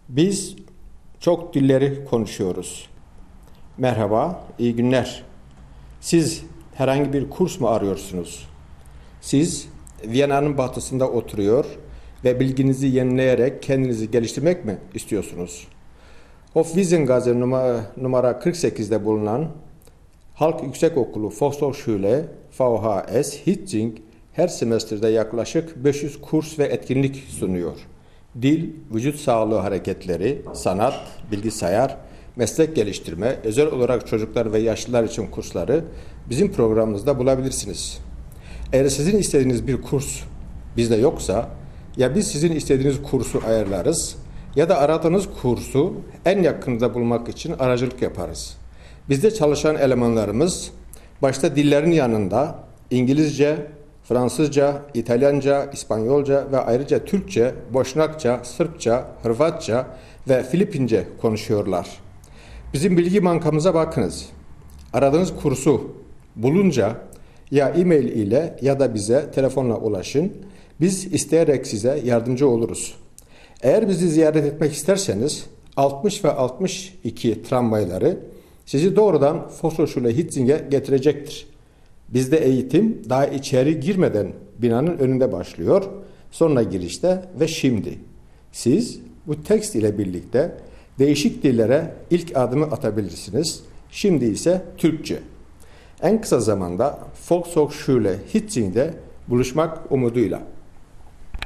Biz çok dilleri konuşuyoruz. Merhaba, iyi günler. Siz herhangi bir kurs mu arıyorsunuz? Siz Viyana'nın batısında oturuyor ve bilginizi yenileyerek kendinizi geliştirmek mi istiyorsunuz? Hofwiesengasse numara 48'de bulunan Halk Yüksekokulu Volkshochschule VHS Hitzing her semesterde yaklaşık 500 kurs ve etkinlik sunuyor. Dil, vücut sağlığı hareketleri, sanat, bilgisayar, meslek geliştirme, özel olarak çocuklar ve yaşlılar için kursları bizim programımızda bulabilirsiniz. Eğer sizin istediğiniz bir kurs bizde yoksa, ya biz sizin istediğiniz kursu ayarlarız ya da aradığınız kursu en yakında bulmak için aracılık yaparız. Bizde çalışan elemanlarımız başta dillerin yanında İngilizce, Fransızca, İtalyanca, İspanyolca ve ayrıca Türkçe, Boşnakça, Sırpça, Hırvatça ve Filipince konuşuyorlar. Bizim bilgi bankamıza bakınız. Aradığınız kursu bulunca ya e-mail ile ya da bize telefonla ulaşın. Biz isteyerek size yardımcı oluruz. Eğer bizi ziyaret etmek isterseniz 60 ve 62 tramvayları sizi doğrudan Volkshochschule Hitzing'e getirecektir. Bizde eğitim daha içeri girmeden binanın önünde başlıyor, sonra girişte ve şimdi. Siz bu tekst ile birlikte değişik dillere ilk adımı atabilirsiniz. Şimdi ise Türkçe. En kısa zamanda Volkshochschule Hitzing'de buluşmak umuduyla.